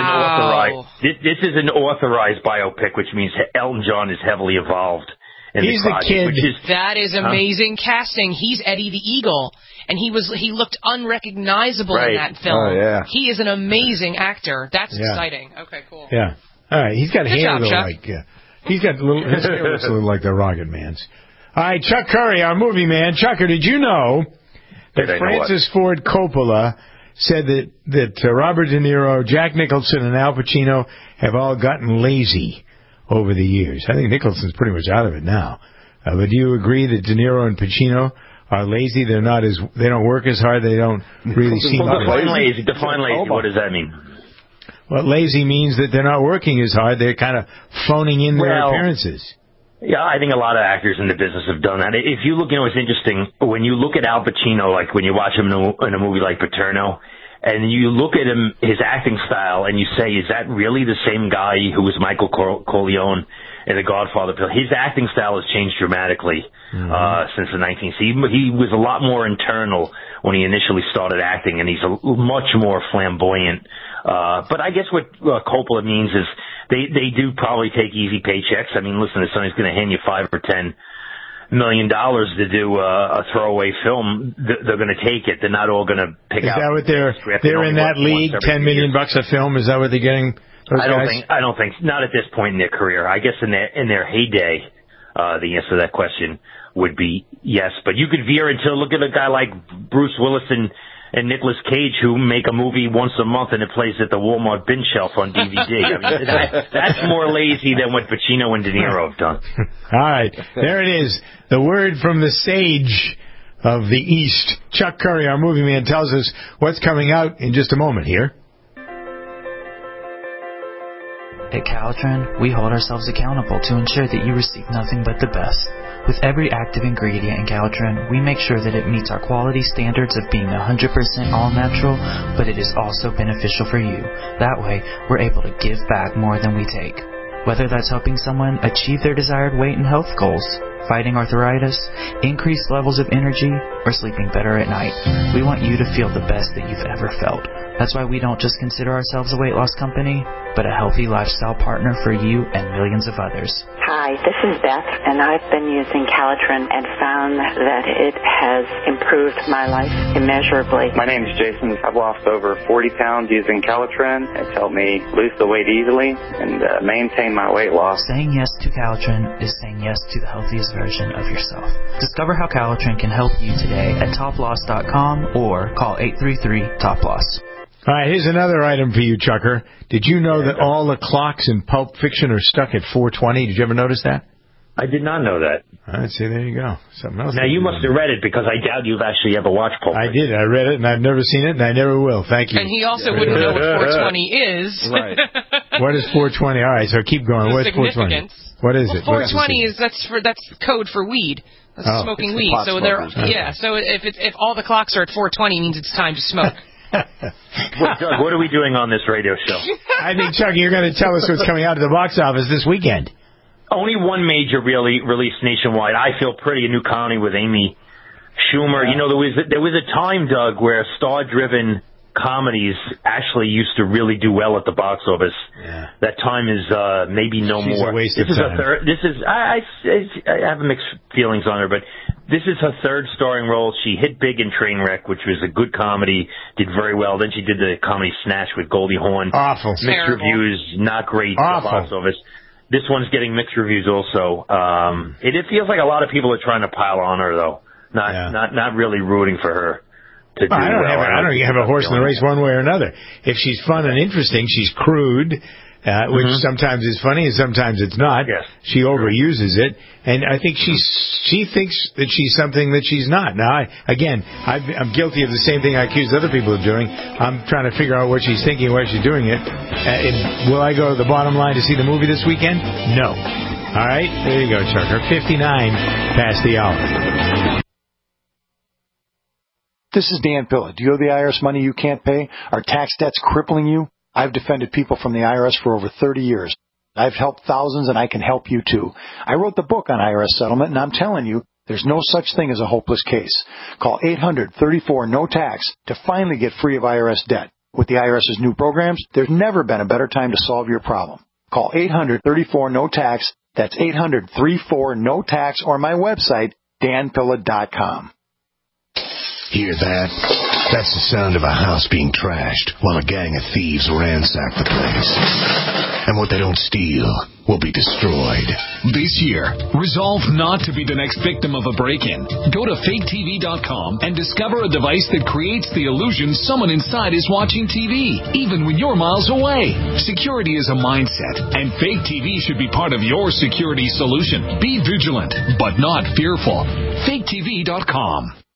This is an authorized biopic, which means Elton John is heavily involved. He's the kid. That is amazing casting. He's Eddie the Eagle, and he looked unrecognizable in that film. Oh, yeah. He is an amazing actor. That's exciting. Okay, cool. Yeah. All right. He's got hair job, Chuck. He's got his hair looks a little like the Rocket Man's. All right, Chuck Curry, our movie man. Chucker, did you know that Francis Ford Coppola said that Robert De Niro, Jack Nicholson, and Al Pacino have all gotten lazy over the years? I think Nicholson's pretty much out of it now. But do you agree that De Niro and Pacino are lazy? They don't work as hard. They don't really seem Define lazy. What does that mean? Well, lazy means that they're not working as hard. They're kind of phoning in their appearances. Yeah, I think a lot of actors in the business have done that. If you look, it's interesting, when you look at Al Pacino, like when you watch him in a movie like Paterno, and you look at him, his acting style, and you say, is that really the same guy who was Michael Corleone in The Godfather? His acting style has changed dramatically since the 19th. He was a lot more internal when he initially started acting, and he's much more flamboyant. But I guess what Coppola means is they do probably take easy paychecks. I mean, listen, if somebody's going to hand you $5 or $10 million to do a throwaway film, they're going to take it. They're not all going to pick out. Is that what they're in that league? $10 million a film? Is that what they're getting? I don't think. Not at this point in their career. I guess in their heyday, the answer to that question would be yes. But you could veer into look at a guy like Bruce Willis and Nicolas Cage, who make a movie once a month and it plays at the Walmart bin shelf on DVD. I mean, that's more lazy than what Pacino and De Niro have done. All right, there it is. The word from the sage of the East. Chuck Curry, our movie man, tells us what's coming out in just a moment here. At Calitrin, we hold ourselves accountable to ensure that you receive nothing but the best. With every active ingredient in Calitrin, we make sure that it meets our quality standards of being 100% all-natural, but it is also beneficial for you. That way, we're able to give back more than we take. Whether that's helping someone achieve their desired weight and health goals, fighting arthritis, increased levels of energy, or sleeping better at night, we want you to feel the best that you've ever felt. That's why we don't just consider ourselves a weight loss company, but a healthy lifestyle partner for you and millions of others. Hi, this is Beth, and I've been using Calitrin and found that it has improved my life immeasurably. My name is Jason. I've lost over 40 pounds using Calitrin. It's helped me lose the weight easily and maintain my weight loss. Saying yes to Calitrin is saying yes to the healthiest version of yourself. Discover how Calitrin can help you today at toploss.com or call 833-TOP-LOSS. All right, here's another item for you, Chucker. Did you know that all the clocks in Pulp Fiction are stuck at 4:20? Did you ever notice that? I did not know that. All right, see, there you go. Something else. Now, you must have read it, because I doubt you've actually ever watched Pulp Fiction. I did. I read it, and I've never seen it, and I never will. Thank you. And he also wouldn't know what 420 is. Right. What is 420? All right, so keep going. What's 420? What is it? 420 that's code for weed. That's smoking weed. So so if all the clocks are at 420, it means it's time to smoke. Doug, what are we doing on this radio show? I think, Chuck, you're going to tell us what's coming out of the box office this weekend. Only one major really released nationwide. I Feel Pretty, a new comedy with Amy Schumer. Yeah. There was a time, Doug, where star-driven comedies actually used to really do well at the box office. Yeah. That time is maybe no more. A waste of time. I have mixed feelings on her, but this is her third starring role. She hit big in Trainwreck, which was a good comedy, did very well. Then she did the comedy Snatch with Goldie Hawn. Awful. Mixed reviews, not great at the box office. This one's getting mixed reviews also. It feels like a lot of people are trying to pile on her, though. Not really rooting for her to do well. I don't have a horse in the race one way or another. If she's fun and interesting, she's crude, which sometimes is funny and sometimes it's not. Yes. She overuses it, and I think she thinks that she's something that she's not. Now, I'm guilty of the same thing I accuse other people of doing. I'm trying to figure out what she's thinking, why she's doing it. Will I go to the bottom line to see the movie this weekend? No. All right, there you go, Chuck. 59 past the hour. This is Dan Pilla. Do you owe the IRS money you can't pay? Are tax debts crippling you? I've defended people from the IRS for over 30 years. I've helped thousands, and I can help you too. I wrote the book on IRS settlement, and I'm telling you, there's no such thing as a hopeless case. Call 800-34-NO-TAX to finally get free of IRS debt. With the IRS's new programs, there's never been a better time to solve your problem. Call 800-34-NO-TAX. That's 800-34-NO-TAX, or my website, danpilla.com. Hear that? That's the sound of a house being trashed while a gang of thieves ransack the place. And what they don't steal will be destroyed. This year, resolve not to be the next victim of a break-in. Go to faketv.com and discover a device that creates the illusion someone inside is watching TV, even when you're miles away. Security is a mindset, and Fake TV should be part of your security solution. Be vigilant, but not fearful. faketv.com.